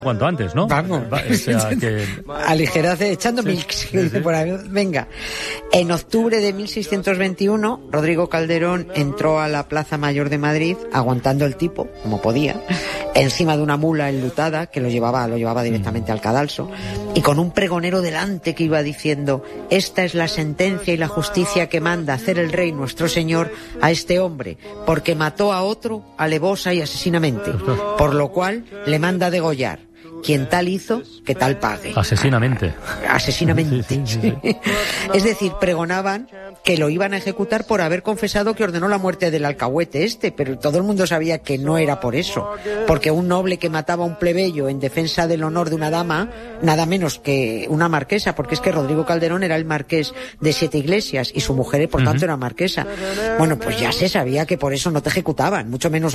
cuanto antes, ¿no? Vamos. O sea, que... Aligerarse echando milks, que dice por ahí. Venga. En octubre de 1621, Rodrigo Calderón entró a la Plaza Mayor de Madrid, aguantando el tipo, como podía, encima de una mula enlutada que lo llevaba directamente al cadalso, y con un pregonero delante que iba diciendo: esta es la sentencia y la justicia que manda hacer el rey nuestro señor a este hombre, porque mató a otro alevosa y asesinamente, por lo cual le manda degollar. Quien tal hizo, que tal pague. Asesinamente. Asesinamente. Sí. Es decir, pregonaban que lo iban a ejecutar por haber confesado que ordenó la muerte del alcahuete pero todo el mundo sabía que no era por eso, porque un noble que mataba a un plebeyo en defensa del honor de una dama, nada menos que una marquesa, porque es que Rodrigo Calderón era el marqués de Siete Iglesias y su mujer, por tanto, era marquesa. Bueno, pues ya se sabía que por eso no te ejecutaban, mucho menos a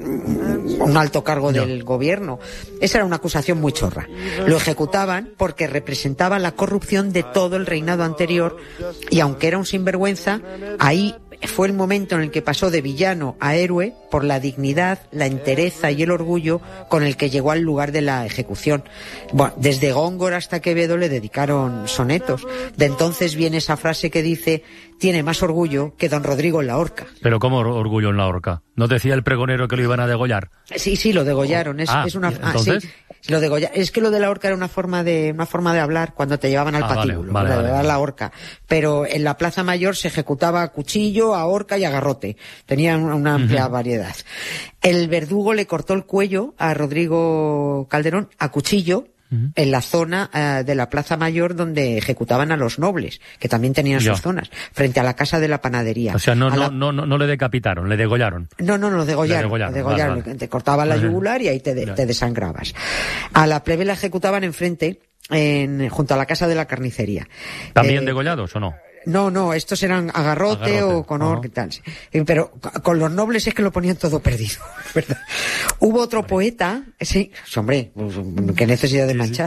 un alto cargo del gobierno. Esa era una acusación muy chorra. Lo ejecutaban porque representaba la corrupción de todo el reinado anterior, y aunque era un sinvergüenza, ahí fue el momento en el que pasó de villano a héroe por la dignidad, la entereza y el orgullo con el que llegó al lugar de la ejecución. Bueno, desde Góngora hasta Quevedo le dedicaron sonetos. De entonces viene esa frase que dice: tiene más orgullo que don Rodrigo en la horca. ¿Pero cómo orgullo en la horca? ¿No decía el pregonero que lo iban a degollar? Sí, lo degollaron. ¿Entonces? Sí, lo degollaron. Es que lo de la horca era una forma de hablar cuando te llevaban al patíbulo, vale. La horca. Pero en la Plaza Mayor se ejecutaba a cuchillo, a horca y a garrote. Tenían una amplia variedad. El verdugo le cortó el cuello a Rodrigo Calderón a cuchillo en la zona de la Plaza Mayor donde ejecutaban a los nobles, que también tenían sus zonas, frente a la Casa de la Panadería. O sea, no le decapitaron, le degollaron. No, lo degollaron. Vale. Te cortaban la yugular y ahí te desangrabas. A la plebe la ejecutaban enfrente, junto a la Casa de la Carnicería. ¿También degollados o no? No, estos eran a garrote o con horca y tal. Pero con los nobles es que lo ponían todo perdido, ¿verdad? Hubo otro poeta, sí, hombre, qué necesidad de manchar.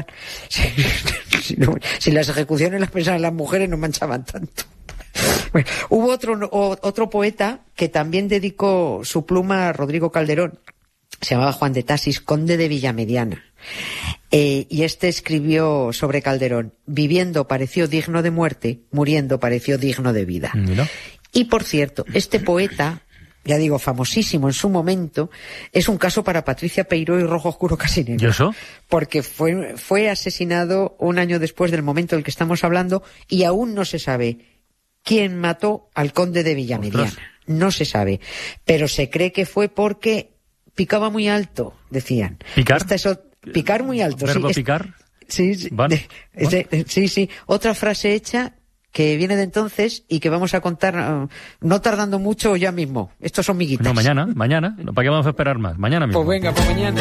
Si las ejecuciones las pensaban las mujeres no manchaban tanto. Bueno, hubo otro poeta que también dedicó su pluma a Rodrigo Calderón. Se llamaba Juan de Tasis, conde de Villamediana. Y este escribió sobre Calderón: viviendo pareció digno de muerte, muriendo pareció digno de vida. Mira. Y por cierto, este poeta, ya digo, famosísimo en su momento, es un caso para Patricia Peiró y Rojo Oscuro Casi Negro. ¿Y eso? Porque fue asesinado un año después del momento del que estamos hablando, y aún no se sabe quién mató al conde de Villamediana. ¡Ostras! No se sabe, pero se cree que fue porque picaba muy alto, decían. ¿Picar? Picar muy alto. ¿Verbo picar? Sí. ¿Vale? Sí. Otra frase hecha que viene de entonces y que vamos a contar no tardando mucho ya mismo. Estos son miguitas. No, mañana. ¿Para qué vamos a esperar más? Mañana mismo. Pues venga, pues mañana.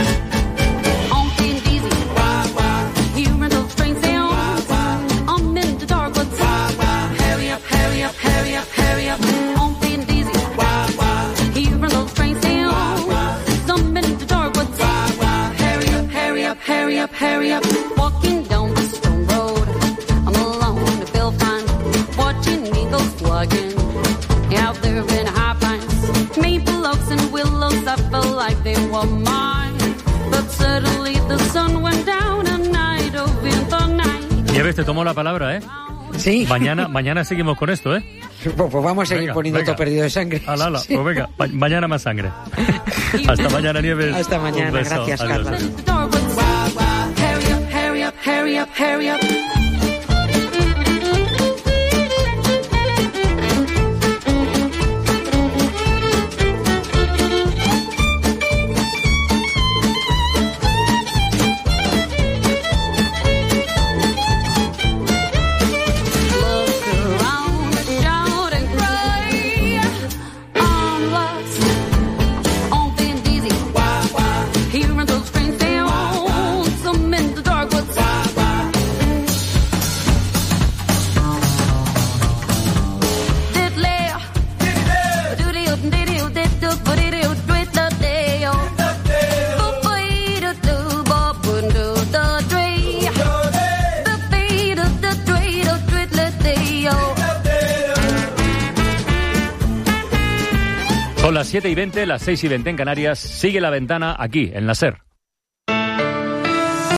Hurry up, walking down the stone road. I'm alone, the bill fine, watching me go slugging. Out there in high pines, maple oaks and willows, I felt like they were mine. But suddenly the sun went down and night over the night. Nieves, te tomo la palabra, ¿eh? Sí. Mañana seguimos con esto, ¿eh? Pues vamos a seguir poniendo todo perdido de sangre. Ala, sí. Pues venga, mañana más sangre. Hasta mañana, Nieves. Hasta mañana, gracias, Carla. Hurry up. Son las 7:20, las 6:20 en Canarias. Sigue La Ventana aquí, en la SER.